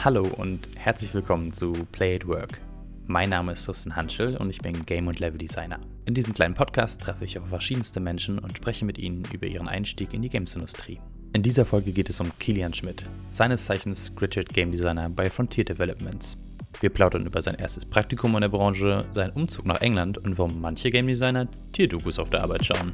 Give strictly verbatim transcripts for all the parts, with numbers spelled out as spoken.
Hallo und herzlich willkommen zu Play at Work. Mein Name ist Tristan Hanschel und ich bin Game- und Level-Designer. In diesem kleinen Podcast treffe ich auf verschiedenste Menschen und spreche mit ihnen über ihren Einstieg in die Games-Industrie. In dieser Folge geht es um Kilian Schmidt, seines Zeichens Graduate Game Designer bei Frontier Developments. Wir plaudern über sein erstes Praktikum in der Branche, seinen Umzug nach England und warum manche Game Designer Tierdokus auf der Arbeit schauen.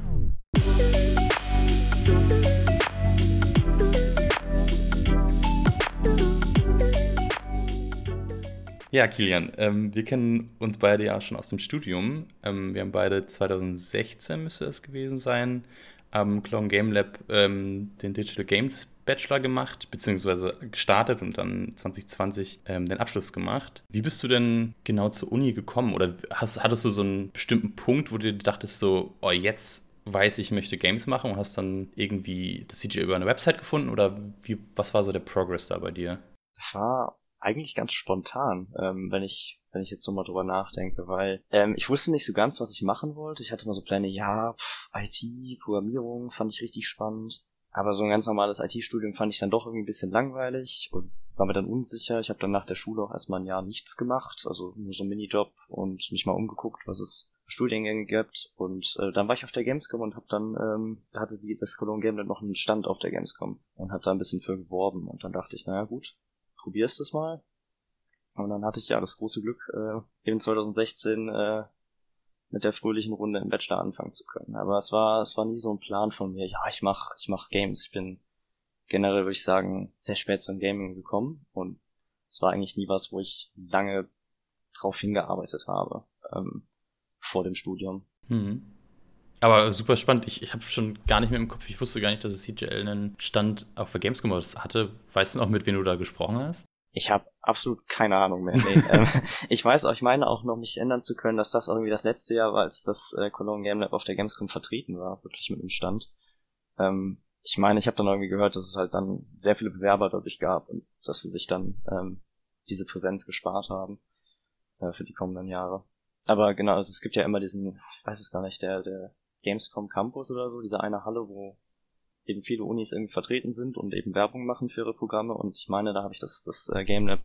Ja, Kilian, ähm, wir kennen uns beide ja schon aus dem Studium. Ähm, wir haben beide zwanzig sechzehn, müsste es gewesen sein, am Cologne Game Lab ähm, den Digital Games Bachelor gemacht, beziehungsweise gestartet und dann zwanzig zwanzig ähm, den Abschluss gemacht. Wie bist du denn genau zur Uni gekommen? Oder hast, hattest du so einen bestimmten Punkt, wo du dir dachtest so, oh, jetzt weiß ich, ich möchte Games machen und hast dann irgendwie das C G I über eine Website gefunden? Oder wie, was war so der Progress da bei dir? Das war eigentlich ganz spontan, ähm, wenn ich wenn ich jetzt so mal drüber nachdenke, weil ähm, ich wusste nicht so ganz, was ich machen wollte. Ich hatte mal so Pläne, ja, pff, I T, Programmierung fand ich richtig spannend, aber so ein ganz normales I T-Studium fand ich dann doch irgendwie ein bisschen langweilig und war mir dann unsicher. Ich habe dann nach der Schule auch erstmal ein Jahr nichts gemacht, also nur so einen Minijob und mich mal umgeguckt, was es für Studiengänge gibt. Und äh, dann war ich auf der Gamescom und habe dann, ähm, da hatte die das Cologne Game Lab noch einen Stand auf der Gamescom und hat da ein bisschen für geworben und dann dachte ich, naja gut, probierst es mal. Und dann hatte ich ja das große Glück, äh, eben zwanzig sechzehn äh, mit der fröhlichen Runde im Bachelor anfangen zu können. Aber es war es war nie so ein Plan von mir, ja, ich mach ich mach Games. Ich bin generell, würde ich sagen, sehr spät zum Gaming gekommen und es war eigentlich nie was, wo ich lange drauf hingearbeitet habe, ähm, vor dem Studium. Mhm. Aber super spannend. Ich, ich habe schon gar nicht mehr im Kopf. Ich wusste gar nicht, dass es C G L einen Stand auf der Gamescom hatte. Weißt du noch, mit wem du da gesprochen hast? Ich habe absolut keine Ahnung mehr. Nee. ähm, ich weiß auch, ich meine auch noch mich ändern zu können, dass das irgendwie das letzte Jahr war, als das äh, Cologne Game Lab auf der Gamescom vertreten war, wirklich mit dem Stand. Ähm, ich meine, ich habe dann irgendwie gehört, dass es halt dann sehr viele Bewerber dadurch gab und dass sie sich dann ähm, diese Präsenz gespart haben äh, für die kommenden Jahre. Aber genau, also es gibt ja immer diesen, ich weiß es gar nicht, der der Gamescom Campus oder so, diese eine Halle, wo eben viele Unis irgendwie vertreten sind und eben Werbung machen für ihre Programme. Und ich meine, da habe ich das das äh, Game Lab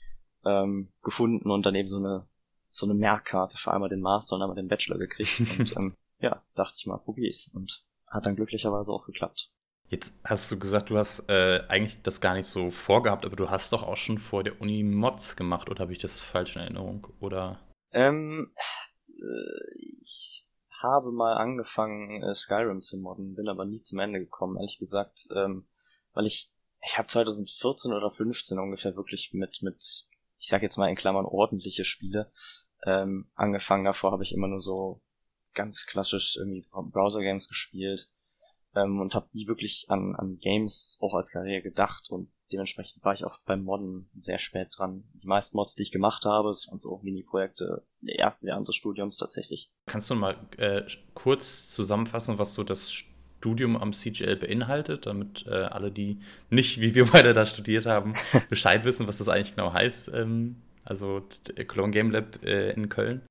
ähm, gefunden und dann eben so eine so eine Merkkarte für einmal den Master und einmal den Bachelor gekriegt. Und ähm, ja, dachte ich mal, probier's. Und hat dann glücklicherweise auch geklappt. Jetzt hast du gesagt, du hast äh, eigentlich das gar nicht so vorgehabt, aber du hast doch auch schon vor der Uni Mods gemacht, oder habe ich das falsch in Erinnerung? Oder? Ähm, äh, ich habe mal angefangen, äh, Skyrim zu modden, bin aber nie zum Ende gekommen, ehrlich gesagt, ähm, weil ich, ich habe zwanzig vierzehn oder fünfzehn ungefähr wirklich mit, mit, ich sag jetzt mal in Klammern ordentliche Spiele, ähm, angefangen. Davor habe ich immer nur so ganz klassisch irgendwie Browser-Games gespielt, ähm, und habe nie wirklich an, an Games auch als Karriere gedacht und dementsprechend war ich auch beim Modden sehr spät dran. Die meisten Mods, die ich gemacht habe, das waren so Mini-Projekte erst während des Studiums tatsächlich. Kannst du mal äh, kurz zusammenfassen, was so das Studium am C G L beinhaltet, damit äh, alle, die nicht, wie wir beide da studiert haben, Bescheid wissen, was das eigentlich genau heißt? Ähm, also Cologne Game Lab äh, in Köln.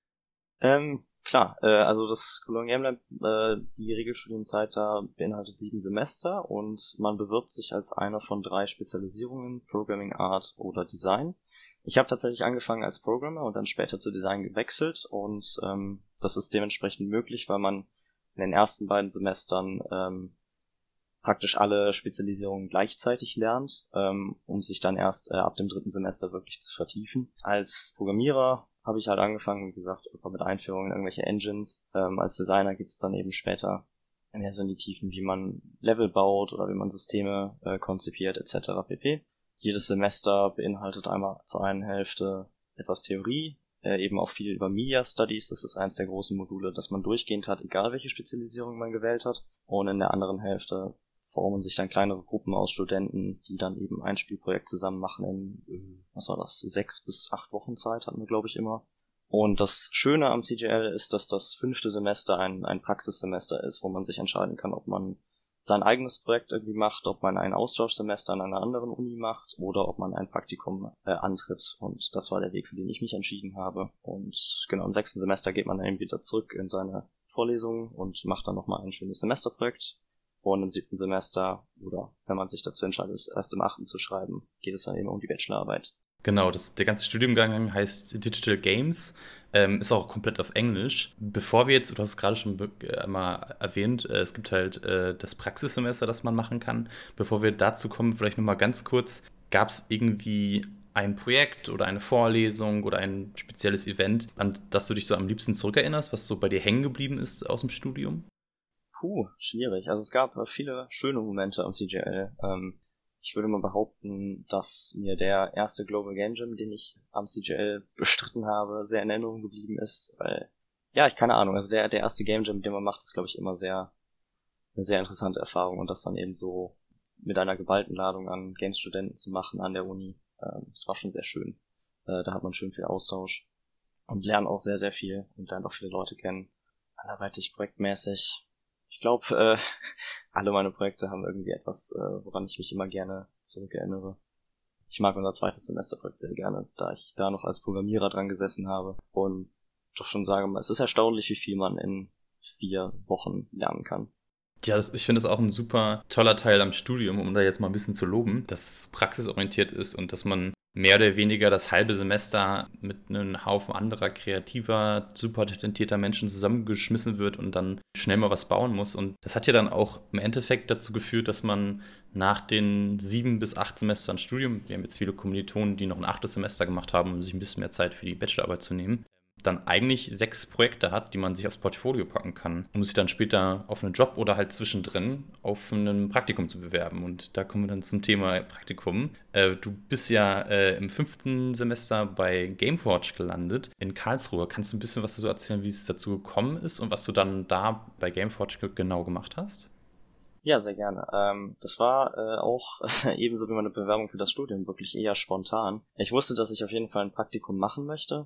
Ähm, klar, äh, also das Cologne Game Lab, äh, die Regelstudienzeit da beinhaltet sieben Semester und man bewirbt sich als einer von drei Spezialisierungen, Programming, Art oder Design. Ich habe tatsächlich angefangen als Programmer und dann später zu Design gewechselt und ähm, das ist dementsprechend möglich, weil man in den ersten beiden Semestern ähm, praktisch alle Spezialisierungen gleichzeitig lernt, ähm, um sich dann erst äh, ab dem dritten Semester wirklich zu vertiefen. Als Programmierer habe ich halt angefangen, wie gesagt, mit Einführung in irgendwelche Engines. Ähm, als Designer geht's dann eben später mehr so in die Tiefen, wie man Level baut oder wie man Systeme äh, konzipiert et cetera pp. Jedes Semester beinhaltet einmal zur einen Hälfte etwas Theorie, äh, eben auch viel über Media Studies. Das ist eins der großen Module, das man durchgehend hat, egal welche Spezialisierung man gewählt hat. Und in der anderen Hälfte formen sich dann kleinere Gruppen aus Studenten, die dann eben ein Spielprojekt zusammen machen in, was war das, sechs bis acht Wochen Zeit hatten wir, glaube ich, immer. Und das Schöne am C G L ist, dass das fünfte Semester ein, ein Praxissemester ist, wo man sich entscheiden kann, ob man sein eigenes Projekt irgendwie macht, ob man ein Austauschsemester an einer anderen Uni macht oder ob man ein Praktikum äh, antritt. Und das war der Weg, für den ich mich entschieden habe. Und genau, im sechsten Semester geht man dann eben wieder zurück in seine Vorlesungen und macht dann nochmal ein schönes Semesterprojekt. Und im siebten Semester, oder wenn man sich dazu entscheidet, es erst im achten zu schreiben, geht es dann eben um die Bachelorarbeit. Genau, das, der ganze Studiengang heißt Digital Games, ähm, ist auch komplett auf Englisch. Bevor wir jetzt, du hast es gerade schon einmal erwähnt, äh, es gibt halt äh, das Praxissemester, das man machen kann. Bevor wir dazu kommen, vielleicht nochmal ganz kurz, gab es irgendwie ein Projekt oder eine Vorlesung oder ein spezielles Event, an das du dich so am liebsten zurückerinnerst, was so bei dir hängen geblieben ist aus dem Studium? Puh, schwierig. Also es gab viele schöne Momente am C G L. Ähm, ich würde mal behaupten, dass mir der erste Global Game Jam, den ich am C G L bestritten habe, sehr in Erinnerung geblieben ist, weil, ja, ich keine Ahnung, also der, der erste Game Jam, den man macht, ist, glaube ich, immer sehr, eine sehr interessante Erfahrung und das dann eben so mit einer geballten Ladung an Games-Studenten zu machen an der Uni, ähm, das war schon sehr schön. Äh, da hat man schön viel Austausch und lernt auch sehr, sehr viel und lernt auch viele Leute kennen, anderweitig projektmäßig. Ich glaube, äh, alle meine Projekte haben irgendwie etwas, äh, woran ich mich immer gerne zurückerinnere. Ich mag unser zweites Semesterprojekt sehr gerne, da ich da noch als Programmierer dran gesessen habe und doch schon sage, es ist erstaunlich, wie viel man in vier Wochen lernen kann. Ja, das, ich finde das auch ein super toller Teil am Studium, um da jetzt mal ein bisschen zu loben, dass es praxisorientiert ist und dass man mehr oder weniger das halbe Semester mit einem Haufen anderer kreativer, super talentierter Menschen zusammengeschmissen wird und dann schnell mal was bauen muss. Und das hat ja dann auch im Endeffekt dazu geführt, dass man nach den sieben bis acht Semestern Studium, wir haben jetzt viele Kommilitonen, die noch ein achtes Semester gemacht haben, um sich ein bisschen mehr Zeit für die Bachelorarbeit zu nehmen, dann eigentlich sechs Projekte hat, die man sich aufs Portfolio packen kann, um sich dann später auf einen Job oder halt zwischendrin auf ein Praktikum zu bewerben. Und da kommen wir dann zum Thema Praktikum. Äh, du bist ja äh, im fünften Semester bei Gameforge gelandet in Karlsruhe. Kannst du ein bisschen was dazu erzählen, wie es dazu gekommen ist und was du dann da bei Gameforge genau gemacht hast? Ja, sehr gerne. Ähm, das war äh, auch ebenso wie meine Bewerbung für das Studium wirklich eher spontan. Ich wusste, dass ich auf jeden Fall ein Praktikum machen möchte.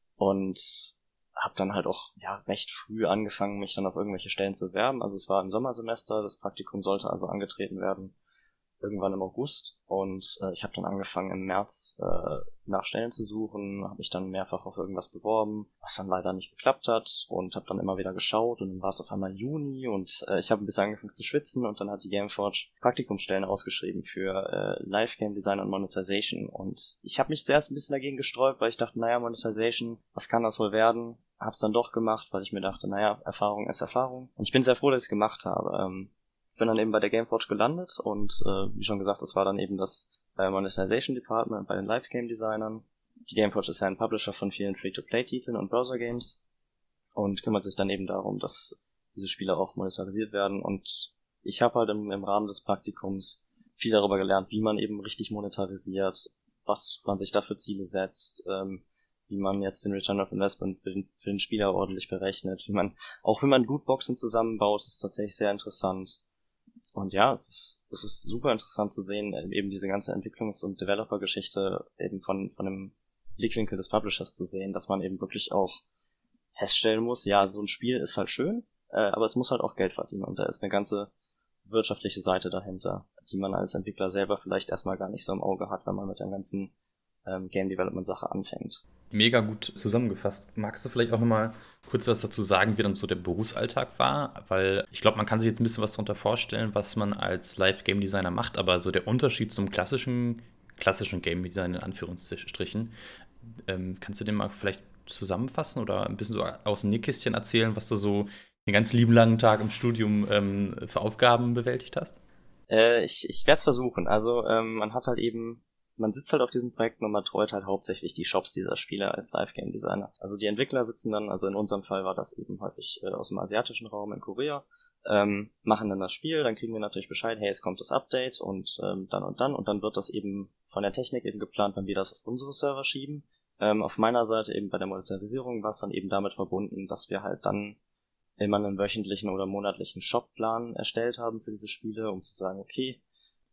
Und habe dann halt auch ja recht früh angefangen, mich dann auf irgendwelche Stellen zu bewerben. Also es war im Sommersemester, das Praktikum sollte also angetreten werden irgendwann im August und äh, ich habe dann angefangen im März äh, nach Stellen zu suchen, habe mich dann mehrfach auf irgendwas beworben, was dann leider nicht geklappt hat und habe dann immer wieder geschaut und dann war es auf einmal Juni und äh, ich habe ein bisschen angefangen zu schwitzen und dann hat die Gameforge Praktikumsstellen ausgeschrieben für äh, Live Game Design und Monetization und ich habe mich zuerst ein bisschen dagegen gesträubt, weil ich dachte, naja, Monetization, was kann das wohl werden? Hab's dann doch gemacht, weil ich mir dachte, naja, Erfahrung ist Erfahrung und ich bin sehr froh, dass ich es gemacht habe. Ähm, bin dann eben bei der Gameforge gelandet und äh, wie schon gesagt, das war dann eben das äh, Monetization Department bei den Live Game Designern. Die Gameforge ist ja ein Publisher von vielen Free-to-Play-Titeln und Browser-Games und kümmert sich dann eben darum, dass diese Spiele auch monetarisiert werden und ich habe halt im, im Rahmen des Praktikums viel darüber gelernt, wie man eben richtig monetarisiert, was man sich da für Ziele setzt, ähm, wie man jetzt den Return of Investment für den, für den Spieler ordentlich berechnet, wie man, auch wenn man Lootboxen zusammenbaut, ist tatsächlich sehr interessant. Und ja, es ist, es ist super interessant zu sehen, eben diese ganze Entwicklungs- und Developer-Geschichte eben von, von dem Blickwinkel des Publishers zu sehen, dass man eben wirklich auch feststellen muss, ja, so ein Spiel ist halt schön, äh, aber es muss halt auch Geld verdienen und da ist eine ganze wirtschaftliche Seite dahinter, die man als Entwickler selber vielleicht erstmal gar nicht so im Auge hat, wenn man mit der ganzen ähm, Game Development Sache anfängt. Mega gut zusammengefasst. Magst du vielleicht auch nochmal kurz was dazu sagen, wie dann so der Berufsalltag war? Weil ich glaube, man kann sich jetzt ein bisschen was darunter vorstellen, was man als Live-Game-Designer macht, aber so der Unterschied zum klassischen, klassischen Game-Design in Anführungsstrichen, ähm, kannst du den mal vielleicht zusammenfassen oder ein bisschen so aus dem Nähkästchen erzählen, was du so den ganz lieben langen Tag im Studium ähm, für Aufgaben bewältigt hast? Äh, ich ich werde es versuchen. Also ähm, man hat halt eben Man sitzt halt auf diesen Projekten und man betreut halt hauptsächlich die Shops dieser Spiele als Live-Game-Designer. Also die Entwickler sitzen dann, also in unserem Fall war das eben häufig äh, aus dem asiatischen Raum in Korea, ähm, machen dann das Spiel, dann kriegen wir natürlich Bescheid, hey, es kommt das Update und ähm, dann und dann und dann wird das eben von der Technik eben geplant, wenn wir das auf unsere Server schieben. Ähm, auf meiner Seite eben bei der Monetarisierung war es dann eben damit verbunden, dass wir halt dann immer einen wöchentlichen oder monatlichen Shopplan erstellt haben für diese Spiele, um zu sagen, okay,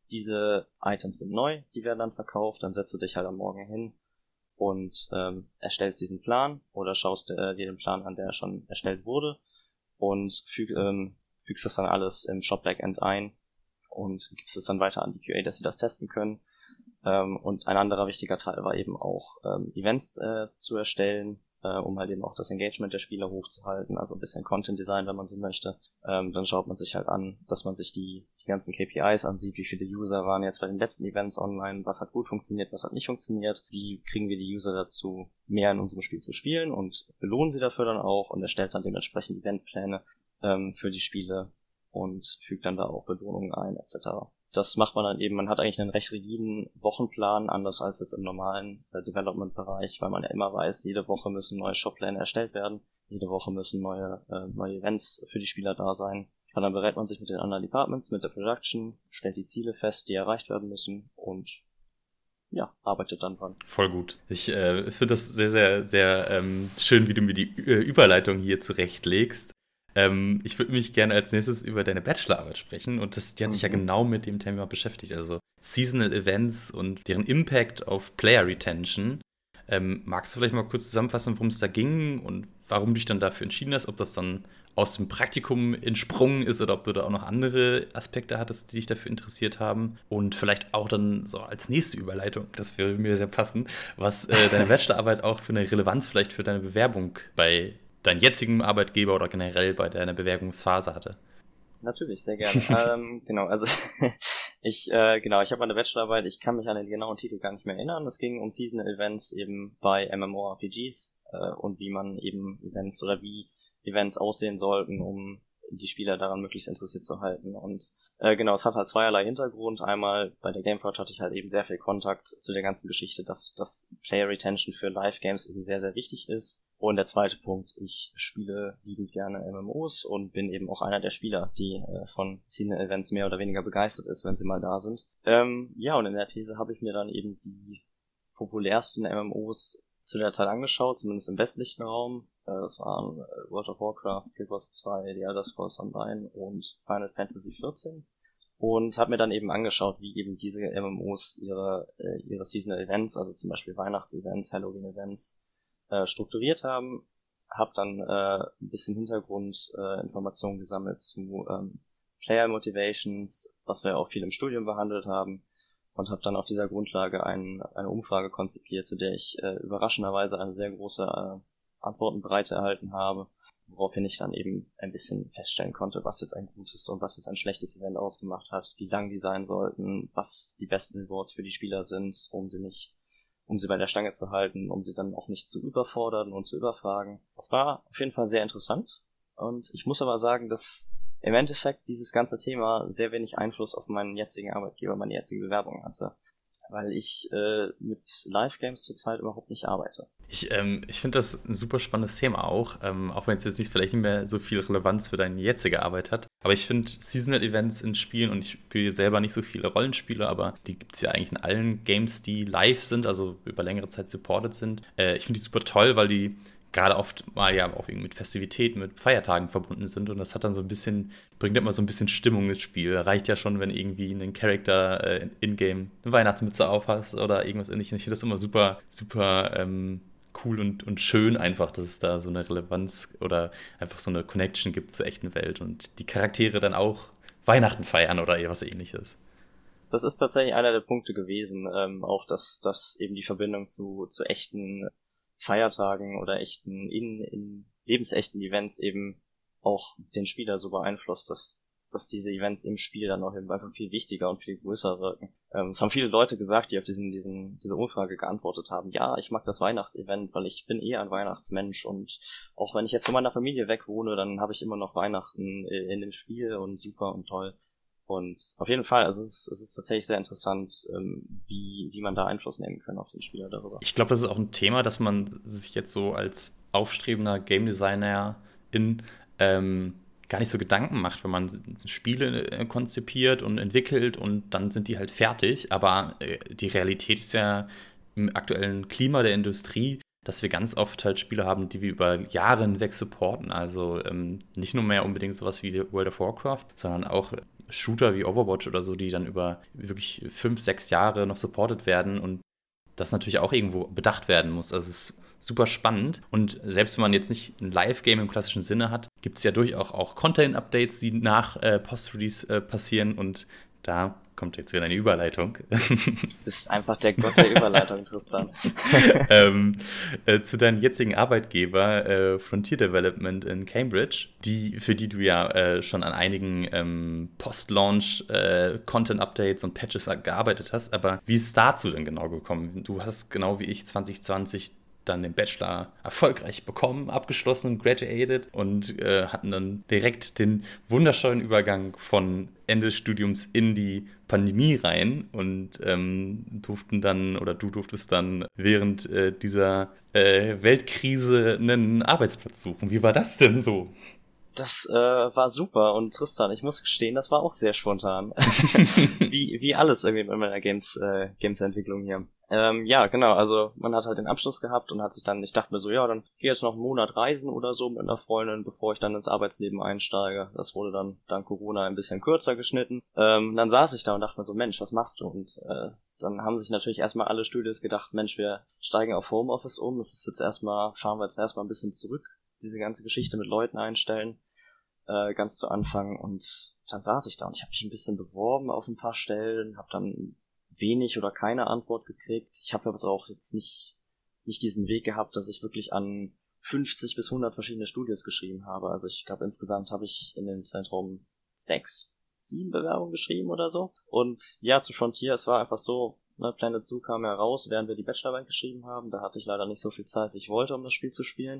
diese Items sind neu, die werden dann verkauft, dann setzt du dich halt am Morgen hin und ähm, erstellst diesen Plan oder schaust äh, dir den Plan an, der schon erstellt wurde und füg, ähm, fügst das dann alles im Shop-Backend ein und gibst es dann weiter an die Q A, dass sie das testen können. Ähm, und ein anderer wichtiger Teil war eben auch ähm, Events äh, zu erstellen, äh, um halt eben auch das Engagement der Spieler hochzuhalten, also ein bisschen Content Design, wenn man so möchte. Ähm, dann schaut man sich halt an, dass man sich die, die ganzen K P Is ansieht, wie viele User waren jetzt bei den letzten Events online, was hat gut funktioniert, was hat nicht funktioniert, wie kriegen wir die User dazu, mehr in unserem Spiel zu spielen und belohnen sie dafür dann auch und erstellt dann dementsprechend Eventpläne ähm, für die Spiele und fügt dann da auch Belohnungen ein, et cetera. Das macht man dann eben, man hat eigentlich einen recht rigiden Wochenplan, anders als jetzt im normalen äh, Development-Bereich, weil man ja immer weiß, jede Woche müssen neue Shoppläne erstellt werden, jede Woche müssen neue äh, neue Events für die Spieler da sein. Und dann berät man sich mit den anderen Departments, mit der Production, stellt die Ziele fest, die erreicht werden müssen und ja, arbeitet dann dran. Voll gut. Ich äh, finde das sehr, sehr, sehr ähm, schön, wie du mir die äh, Überleitung hier zurechtlegst. Ähm, ich würde mich gerne als nächstes über deine Bachelorarbeit sprechen und das, die hat sich mhm. ja genau mit dem Thema beschäftigt, also Seasonal Events und deren Impact auf Player Retention. Ähm, magst du vielleicht mal kurz zusammenfassen, worum es da ging und warum du dich dann dafür entschieden hast, ob das dann aus dem Praktikum entsprungen ist oder ob du da auch noch andere Aspekte hattest, die dich dafür interessiert haben und vielleicht auch dann so als nächste Überleitung, das würde mir sehr passen, was äh, deine Bachelorarbeit auch für eine Relevanz vielleicht für deine Bewerbung bei deinem jetzigen Arbeitgeber oder generell bei deiner Bewerbungsphase hatte. Natürlich, sehr gerne. ähm, genau, also ich, äh, genau, ich habe meine Bachelorarbeit, ich kann mich an den genauen Titel gar nicht mehr erinnern. Es ging um Seasonal Events eben bei MMORPGs äh, und wie man eben Events oder wie Events aussehen sollten, um die Spieler daran möglichst interessiert zu halten. Und äh, genau, es hat halt zweierlei Hintergrund. Einmal bei der Gameforge hatte ich halt eben sehr viel Kontakt zu der ganzen Geschichte, dass dass Player Retention für Live-Games eben sehr, sehr wichtig ist. Und der zweite Punkt, ich spiele liebend gerne M M Os und bin eben auch einer der Spieler, die äh, von Seasonal Events mehr oder weniger begeistert ist, wenn sie mal da sind. Ähm, ja, und in der These habe ich mir dann eben die populärsten M M Os zu der Zeit angeschaut, zumindest im westlichen Raum. Äh, das waren äh, World of Warcraft, Guild Wars zwei, The Elder Scrolls Online und Final Fantasy vierzehn. Und habe mir dann eben angeschaut, wie eben diese M M Os ihre äh, ihre Seasonal Events, also zum Beispiel Weihnachtsevents, Halloween-Events, Äh, strukturiert haben, habe dann äh, ein bisschen Hintergrundinformationen äh, gesammelt zu ähm, Player Motivations, was wir auch viel im Studium behandelt haben und habe dann auf dieser Grundlage ein, eine Umfrage konzipiert, zu der ich äh, überraschenderweise eine sehr große äh, Antwortenbreite erhalten habe, woraufhin ich dann eben ein bisschen feststellen konnte, was jetzt ein gutes und was jetzt ein schlechtes Event ausgemacht hat, wie lang die sein sollten, was die besten Rewards für die Spieler sind, um sie nicht um sie bei der Stange zu halten, um sie dann auch nicht zu überfordern und zu überfragen. Das war auf jeden Fall sehr interessant und ich muss aber sagen, dass im Endeffekt dieses ganze Thema sehr wenig Einfluss auf meinen jetzigen Arbeitgeber, meine jetzige Bewerbung hatte, weil ich äh, mit Live-Games zurzeit überhaupt nicht arbeite. Ich, ähm, ich finde das ein super spannendes Thema auch, ähm, auch wenn es jetzt nicht vielleicht nicht mehr so viel Relevanz für deine jetzige Arbeit hat. Aber ich finde Seasonal Events in Spielen, und ich spiele selber nicht so viele Rollenspiele, aber die gibt es ja eigentlich in allen Games, die live sind, also über längere Zeit supported sind. Äh, ich finde die super toll, weil die gerade oft mal ja auch irgendwie mit Festivitäten, mit Feiertagen verbunden sind und das hat dann so ein bisschen, bringt immer so ein bisschen Stimmung ins Spiel. Reicht ja schon, wenn irgendwie ein Charakter äh, in-game eine Weihnachtsmütze aufhast oder irgendwas ähnliches. Ich finde das immer super, super ähm, cool und, und schön einfach, dass es da so eine Relevanz oder einfach so eine Connection gibt zur echten Welt und die Charaktere dann auch Weihnachten feiern oder was ähnliches. Das ist tatsächlich einer der Punkte gewesen, ähm, auch dass, dass eben die Verbindung zu, zu echten Feiertagen oder echten, in, in lebensechten Events eben auch den Spieler so beeinflusst, dass, dass diese Events im Spiel dann auch eben einfach viel wichtiger und viel größer wirken. Ähm, es haben viele Leute gesagt, die auf diesen, diesen, diese Umfrage geantwortet haben, ja, ich mag das Weihnachtsevent, weil ich bin eher ein Weihnachtsmensch und auch wenn ich jetzt von meiner Familie weg wohne, dann habe ich immer noch Weihnachten in dem Spiel und super und toll. Und auf jeden Fall, also es ist, es ist tatsächlich sehr interessant, wie, wie man da Einfluss nehmen kann auf den Spieler darüber. Ich glaube, das ist auch ein Thema, dass man sich jetzt so als aufstrebender Game Designer in ähm, gar nicht so Gedanken macht, wenn man Spiele äh, konzipiert und entwickelt und dann sind die halt fertig. Aber äh, die Realität ist ja im aktuellen Klima der Industrie, dass wir ganz oft halt Spiele haben, die wir über Jahre hinweg supporten. Also ähm, nicht nur mehr unbedingt sowas wie World of Warcraft, sondern auch Shooter wie Overwatch oder so, die dann über wirklich fünf, sechs Jahre noch supportet werden und das natürlich auch irgendwo bedacht werden muss. Also es ist super spannend und selbst wenn man jetzt nicht ein Live-Game im klassischen Sinne hat, gibt es ja durchaus auch Content-Updates, die nach äh, Post-Release äh, passieren und da kommt jetzt wieder eine Überleitung. Du bist einfach der Gott der Überleitung, Tristan. ähm, äh, zu deinem jetzigen Arbeitgeber äh, Frontier Development in Cambridge, die, für die du ja äh, schon an einigen ähm, Post-Launch äh, Content-Updates und Patches gearbeitet hast. Aber wie ist es dazu denn genau gekommen? Du hast genau wie ich zwanzig zwanzig dann den Bachelor erfolgreich bekommen, abgeschlossen, graduated und äh, hatten dann direkt den wunderschönen Übergang von Ende des Studiums in die Pandemie rein und ähm, durften dann, oder du durftest dann während äh, dieser äh, Weltkrise einen Arbeitsplatz suchen. Wie war das denn so? Das äh, war super und Tristan, ich muss gestehen, das war auch sehr spontan. wie wie alles irgendwie in meiner Games äh, Games-Entwicklung hier. Ähm, ja, genau, also man hat halt den Abschluss gehabt und hat sich dann, ich dachte mir so, ja, dann geh jetzt noch einen Monat reisen oder so mit einer Freundin, bevor ich dann ins Arbeitsleben einsteige. Das wurde dann dank Corona ein bisschen kürzer geschnitten. Ähm, dann saß ich da und dachte mir so, Mensch, was machst du? Und äh, dann haben sich natürlich erstmal alle Studios gedacht, Mensch, wir steigen auf Homeoffice um. Das ist jetzt erstmal, fahren wir jetzt erstmal ein bisschen zurück, diese ganze Geschichte mit Leuten einstellen. Äh, ganz zu Anfang und dann saß ich da und ich habe mich ein bisschen beworben auf ein paar Stellen, habe dann wenig oder keine Antwort gekriegt. Ich habe aber auch jetzt nicht nicht diesen Weg gehabt, dass ich wirklich an fünfzig bis hundert verschiedene Studios geschrieben habe. Also ich glaube, insgesamt habe ich in dem Zeitraum sechs, sieben Bewerbungen geschrieben oder so. Und ja, zu Frontier, es war einfach so, ne, Planet Zoo kam heraus, während wir die Bachelorarbeit geschrieben haben. Da hatte ich leider nicht so viel Zeit, wie ich wollte, um das Spiel zu spielen.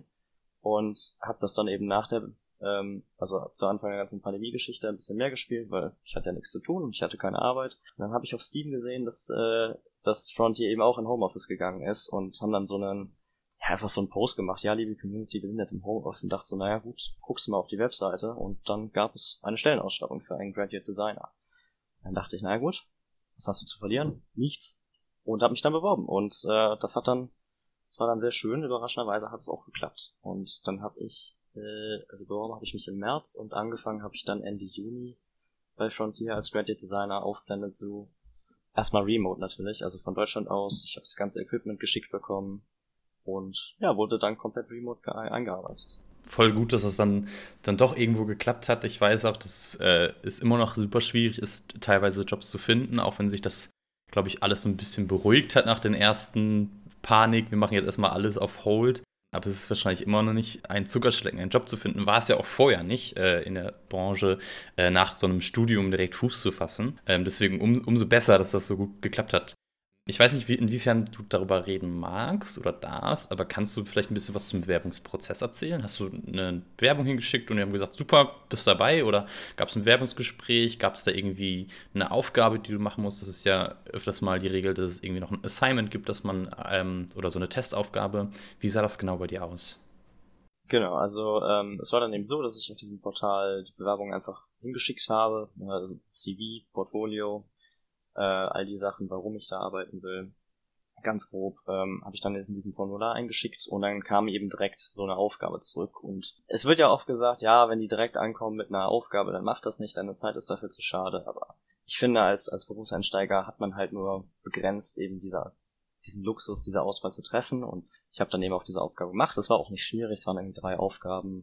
Und habe das dann eben nach der Ähm, also zu Anfang der ganzen Pandemie-Geschichte ein bisschen mehr gespielt, weil ich hatte ja nichts zu tun und ich hatte keine Arbeit. Und dann habe ich auf Steam gesehen, dass, äh, dass Frontier eben auch in Homeoffice gegangen ist und haben dann so einen, ja, einfach so einen Post gemacht, ja, liebe Community, wir sind jetzt im Homeoffice und dachte so, naja gut, guckst du mal auf die Webseite und dann gab es eine Stellenausschreibung für einen Graduate Designer. Dann dachte ich, naja gut, was hast du zu verlieren? Nichts. Und habe mich dann beworben und äh, das hat dann, das war dann sehr schön, überraschenderweise hat es auch geklappt. Und dann habe ich Also beworben habe ich mich im März und angefangen habe ich dann Ende Juni bei Frontier als Graduate Designer auf Planet Zoo. Erstmal remote natürlich, also von Deutschland aus. Ich habe das ganze Equipment geschickt bekommen und ja, wurde dann komplett remote ge- eingearbeitet. Voll gut, dass es dann, dann doch irgendwo geklappt hat. Ich weiß auch, dass äh, es immer noch super schwierig ist, teilweise Jobs zu finden, auch wenn sich das, glaube ich, alles so ein bisschen beruhigt hat nach den ersten Panik. Wir machen jetzt erstmal alles auf Hold. Aber es ist wahrscheinlich immer noch nicht ein Zuckerschlecken, einen Job zu finden. War es ja auch vorher nicht, äh, in der Branche äh, nach so einem Studium direkt Fuß zu fassen. Ähm, deswegen um, umso besser, dass das so gut geklappt hat. Ich weiß nicht, wie, inwiefern du darüber reden magst oder darfst, aber kannst du vielleicht ein bisschen was zum Bewerbungsprozess erzählen? Hast du eine Bewerbung hingeschickt und die haben gesagt, super, bist dabei? Oder gab es ein Bewerbungsgespräch? Gab es da irgendwie eine Aufgabe, die du machen musst? Das ist ja öfters mal die Regel, dass es irgendwie noch ein Assignment gibt, dass man, ähm, oder so eine Testaufgabe. Wie sah das genau bei dir aus? Genau, also ähm, es war dann eben so, dass ich auf diesem Portal die Bewerbung einfach hingeschickt habe, also C V, Portfolio, äh, all die Sachen, warum ich da arbeiten will. Ganz grob ähm, habe ich dann in diesem Formular eingeschickt und dann kam eben direkt so eine Aufgabe zurück. Und es wird ja oft gesagt, ja, wenn die direkt ankommen mit einer Aufgabe, dann macht das nicht, deine Zeit ist dafür zu schade. Aber ich finde, als als Berufseinsteiger hat man halt nur begrenzt eben dieser diesen Luxus, diese Auswahl zu treffen. Und ich habe dann eben auch diese Aufgabe gemacht. Das war auch nicht schwierig, es waren irgendwie drei Aufgaben,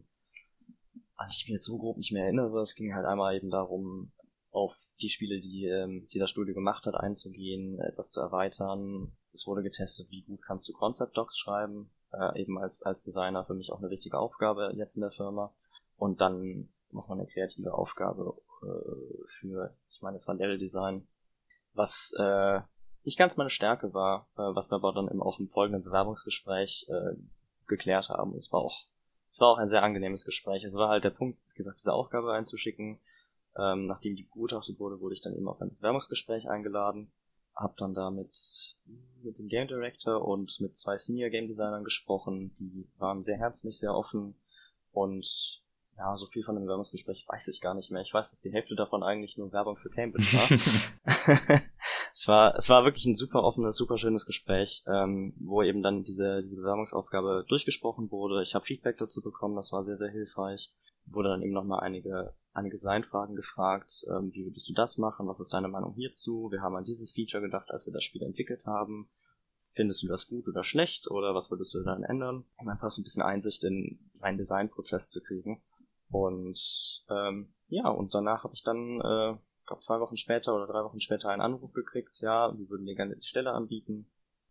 an die ich mich jetzt so grob nicht mehr erinnere. Es ging halt einmal eben darum, auf die Spiele, die, ähm, die das Studio gemacht hat, einzugehen, etwas zu erweitern. Es wurde getestet, wie gut kannst du Concept Docs schreiben, äh, eben als, als Designer für mich auch eine wichtige Aufgabe jetzt in der Firma. Und dann nochmal eine kreative Aufgabe äh, für, ich meine, es war Level Design, was äh, nicht ganz meine Stärke war, äh, was wir aber dann eben auch im folgenden Bewerbungsgespräch äh, geklärt haben. Es war auch, es war auch ein sehr angenehmes Gespräch. Es war halt der Punkt, wie gesagt, diese Aufgabe einzuschicken. Ähm, nachdem die begutachtet wurde, wurde ich dann eben auf ein Bewerbungsgespräch eingeladen. Hab dann da mit, mit dem Game Director und mit zwei Senior Game Designern gesprochen. Die waren sehr herzlich, sehr offen. Und ja, so viel von dem Bewerbungsgespräch weiß ich gar nicht mehr. Ich weiß, dass die Hälfte davon eigentlich nur Werbung für Cambridge war. es war, es war wirklich ein super offenes, super schönes Gespräch, ähm, wo eben dann diese, diese Bewerbungsaufgabe durchgesprochen wurde. Ich habe Feedback dazu bekommen, das war sehr, sehr hilfreich. Wurde dann eben nochmal einige einige Designfragen gefragt, ähm, wie würdest du das machen, was ist deine Meinung hierzu, wir haben an dieses Feature gedacht, als wir das Spiel entwickelt haben, findest du das gut oder schlecht oder was würdest du dann ändern, um einfach so ein bisschen Einsicht in meinen Designprozess zu kriegen. Und ähm, ja, und danach habe ich dann äh, glaube zwei Wochen später oder drei Wochen später einen Anruf gekriegt, ja, wir würden dir gerne die Stelle anbieten.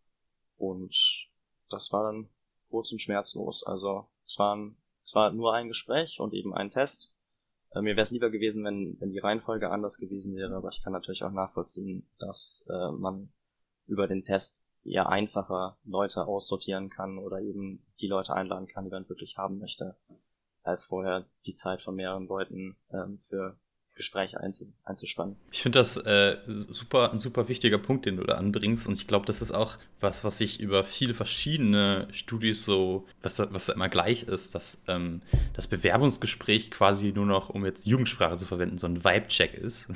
Und das war dann kurz und schmerzlos. Also es war, ein, es war nur ein Gespräch und eben ein Test. Äh, mir wäre es lieber gewesen, wenn, wenn die Reihenfolge anders gewesen wäre, aber ich kann natürlich auch nachvollziehen, dass äh, man über den Test eher einfacher Leute aussortieren kann oder eben die Leute einladen kann, die man wirklich haben möchte, als vorher die Zeit von mehreren Leuten ähm, für Gespräche einzuspannen. Ich finde das äh, super, ein super wichtiger Punkt, den du da anbringst. Und ich glaube, das ist auch was, was sich über viele verschiedene Studis so, was, was da immer gleich ist, dass ähm, das Bewerbungsgespräch quasi nur noch, um jetzt Jugendsprache zu verwenden, so ein Vibe-Check ist.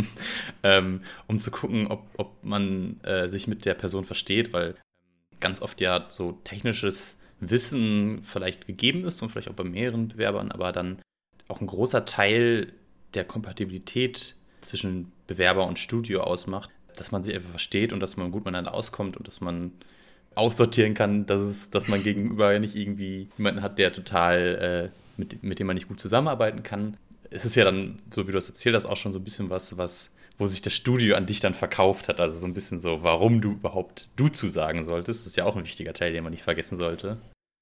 ähm, um zu gucken, ob, ob man äh, sich mit der Person versteht, weil ganz oft ja so technisches Wissen vielleicht gegeben ist und vielleicht auch bei mehreren Bewerbern, aber dann auch ein großer Teil der Kompatibilität zwischen Bewerber und Studio ausmacht, dass man sich einfach versteht und dass man gut miteinander auskommt und dass man aussortieren kann, dass, es, dass man gegenüber nicht irgendwie jemanden hat, der total, äh, mit, mit dem man nicht gut zusammenarbeiten kann. Es ist ja dann, so wie du es erzählt hast, auch schon so ein bisschen was, was, wo sich das Studio an dich dann verkauft hat. Also so ein bisschen so, warum du überhaupt du zusagen solltest. Das ist ja auch ein wichtiger Teil, den man nicht vergessen sollte.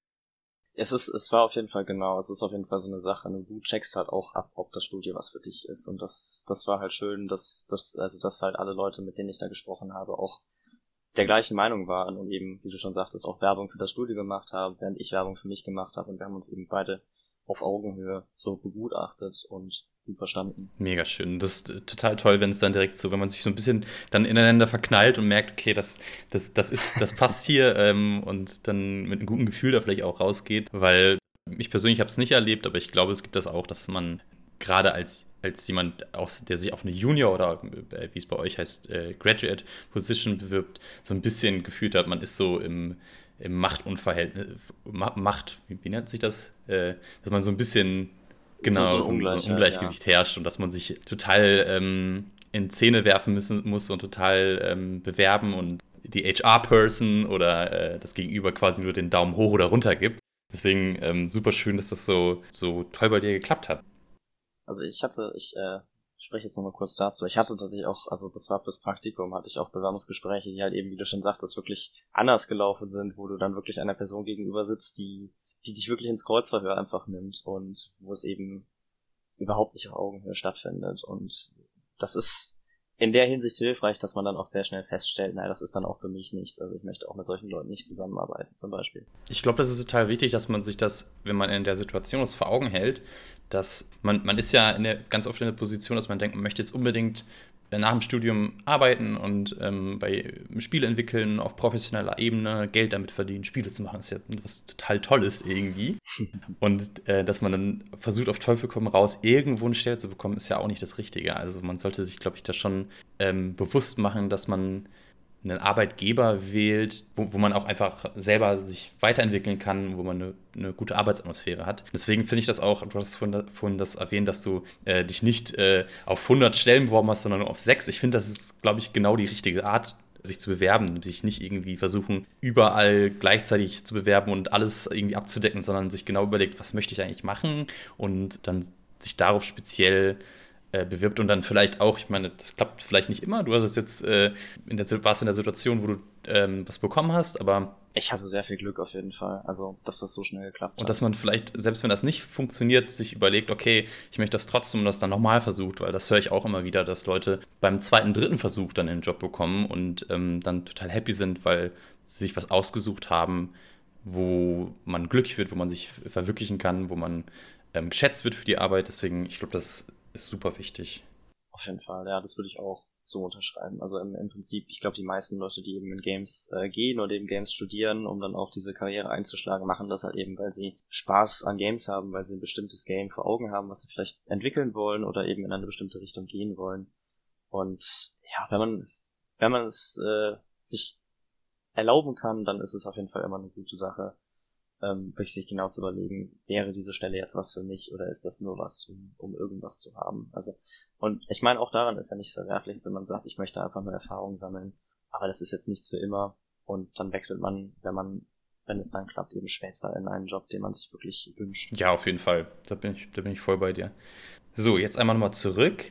Es ist, es war auf jeden Fall genau, es ist auf jeden Fall so eine Sache, du checkst halt auch ab, ob das Studio was für dich ist, und das, das war halt schön, dass, dass, also, dass halt alle Leute, mit denen ich da gesprochen habe, auch der gleichen Meinung waren und eben, wie du schon sagtest, auch Werbung für das Studio gemacht haben, während ich Werbung für mich gemacht habe, und wir haben uns eben beide auf Augenhöhe so begutachtet und gut verstanden. Mega schön. Das ist total toll, wenn es dann direkt so, wenn man sich so ein bisschen dann ineinander verknallt und merkt, okay, das, das, das ist, das passt hier ähm, und dann mit einem guten Gefühl da vielleicht auch rausgeht, weil ich persönlich habe es nicht erlebt, aber ich glaube, es gibt das auch, dass man gerade als, als jemand, aus, der sich auf eine Junior oder äh, wie es bei euch heißt, äh, Graduate Position bewirbt, so ein bisschen gefühlt hat, man ist so im, im Machtunverhältnis, Macht, wie, wie nennt sich das? Äh, dass man so ein bisschen genau, so, so, so, ein, so ein Ungleichgewicht ja. herrscht und dass man sich total ähm, in Szene werfen müssen, muss und total ähm, bewerben und die H R-Person oder äh, das Gegenüber quasi nur den Daumen hoch oder runter gibt. Deswegen ähm, super schön, dass das so, so toll bei dir geklappt hat. Also ich hatte, ich äh, spreche jetzt nochmal kurz dazu, ich hatte tatsächlich auch, also das war fürs Praktikum, hatte ich auch Bewerbungsgespräche, die halt eben, wie du schon sagtest, wirklich anders gelaufen sind, wo du dann wirklich einer Person gegenüber sitzt, die die dich wirklich ins Kreuzverhör einfach nimmt und wo es eben überhaupt nicht auf Augenhöhe stattfindet. Und das ist in der Hinsicht hilfreich, dass man dann auch sehr schnell feststellt, naja, das ist dann auch für mich nichts. Also ich möchte auch mit solchen Leuten nicht zusammenarbeiten, zum Beispiel. Ich glaube, das ist total wichtig, dass man sich das, wenn man in der Situation ist, vor Augen hält, dass man, man ist ja in der, ganz oft in der Position, dass man denkt, man möchte jetzt unbedingt nach dem Studium arbeiten und ähm, bei Spiele entwickeln, auf professioneller Ebene Geld damit verdienen, Spiele zu machen, ist ja was total Tolles irgendwie. Und äh, dass man dann versucht, auf Teufel komm raus, irgendwo eine Stelle zu bekommen, ist ja auch nicht das Richtige. Also man sollte sich, glaube ich, da schon ähm, bewusst machen, dass man einen Arbeitgeber wählt, wo, wo man auch einfach selber sich weiterentwickeln kann, wo man eine, eine gute Arbeitsatmosphäre hat. Deswegen finde ich das auch, du hast vorhin, vorhin das erwähnt, dass du äh, dich nicht äh, auf hundert Stellen beworben hast, sondern nur auf sechs. Ich finde, das ist, glaube ich, genau die richtige Art, sich zu bewerben, sich nicht irgendwie versuchen, überall gleichzeitig zu bewerben und alles irgendwie abzudecken, sondern sich genau überlegt, was möchte ich eigentlich machen, und dann sich darauf speziell äh, bewirbt und dann vielleicht auch, ich meine, das klappt vielleicht nicht immer, du hast es jetzt, äh, in der, warst in der Situation, wo du ähm, was bekommen hast, aber ich hatte sehr viel Glück auf jeden Fall, also dass das so schnell geklappt hat. Und dass man vielleicht, selbst wenn das nicht funktioniert, sich überlegt, okay, ich möchte das trotzdem und das dann nochmal versucht, weil das höre ich auch immer wieder, dass Leute beim zweiten, dritten Versuch dann den Job bekommen und ähm, dann total happy sind, weil sie sich was ausgesucht haben, wo man glücklich wird, wo man sich verwirklichen kann, wo man ähm, geschätzt wird für die Arbeit. Deswegen, ich glaube, das ist super wichtig. Auf jeden Fall, ja, das würde ich auch so unterschreiben. Also im, im Prinzip, ich glaube, die meisten Leute, die eben in Games äh, gehen oder eben Games studieren, um dann auch diese Karriere einzuschlagen, machen das halt eben, weil sie Spaß an Games haben, weil sie ein bestimmtes Game vor Augen haben, was sie vielleicht entwickeln wollen oder eben in eine bestimmte Richtung gehen wollen. Und ja, wenn man wenn man es äh, sich erlauben kann, dann ist es auf jeden Fall immer eine gute Sache, ähm, wirklich sich genau zu überlegen, wäre diese Stelle jetzt was für mich oder ist das nur was, um, um irgendwas zu haben. Also, und ich meine, auch daran ist ja nichts Verwerfliches, wenn man sagt, ich möchte einfach nur Erfahrung sammeln, aber das ist jetzt nichts für immer, und dann wechselt man, wenn man, wenn es dann klappt, eben später in einen Job, den man sich wirklich wünscht. Ja, auf jeden Fall. Da bin ich, da bin ich voll bei dir. So, jetzt einmal nochmal zurück.